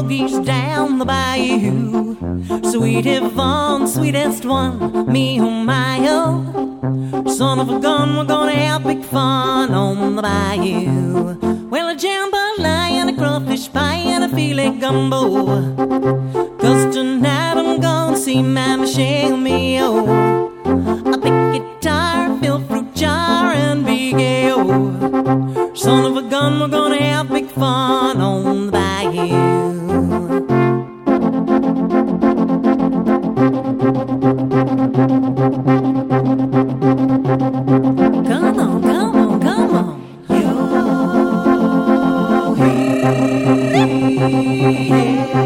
geese down the bayou. Sweet Yvonne, sweetest one, me oh my oh. Son of a gun, we're gonna have big fun on the bayou. Well, a jambalaya and a crawfish pie and a filet gumbo, 'cause tonight I'm gonna see my Michelle Mio. A big guitar, filled fruit jar and big ale. Son of a gun, we're gonna have big fun on the bayou. Come on, come on, come on. Yo, hey, yeah.